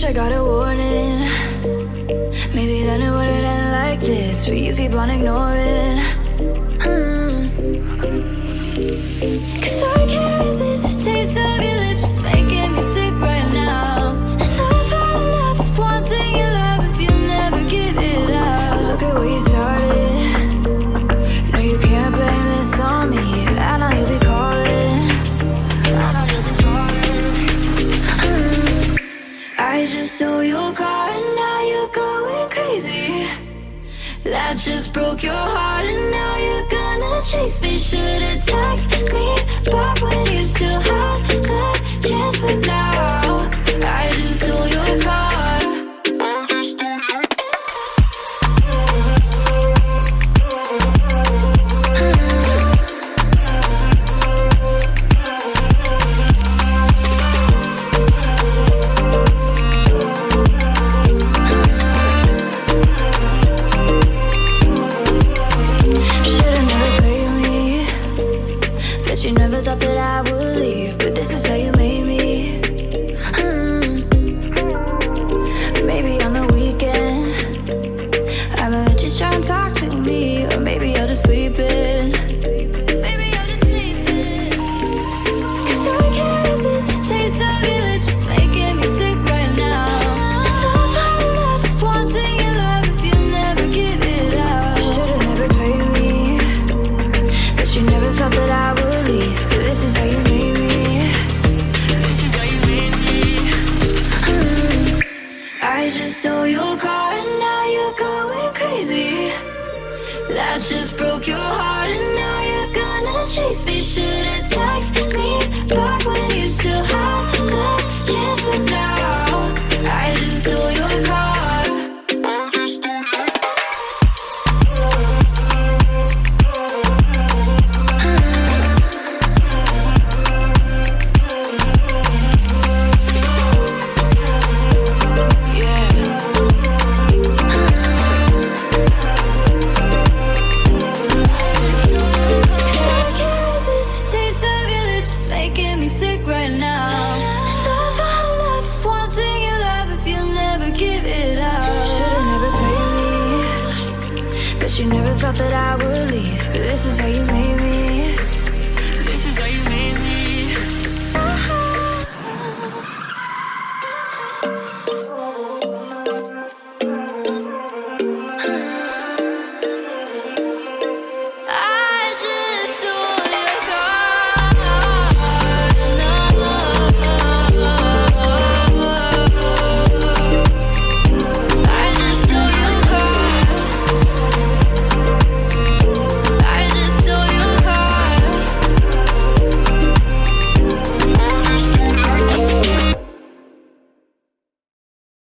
I got a warning. Maybe then it wouldn't end like this, but you keep on ignoring. Cause I can't resist the taste of your lips, making me sick right now. And I've had enough of wanting your love if you never give it up. Look at where you started. No, you can't blame this on me. I know you'll be calling. I just stole your car and now you're going crazy. That just broke your heart and now you're gonna chase me. Should've texted me back when you still had the chance, but now I just stole your car. You never thought that I would leave, but this is how you made me. Maybe on the weekend I'ma let you try and talk to me, or maybe you're just sleeping. Maybe you're just sleeping. Cause I can't resist the taste of your lips, making me sick right now. I've had enough of wanting your love if you never give it up. Should've never played me, but you never thought that I would. This is how you made me. This is how you made me. I just stole your car and now you're going crazy. That just broke your heart and now you're gonna chase me. Should've texted me back when you still had the chance, but now I just stole your car. You never thought that I would leave, but this is how you made me.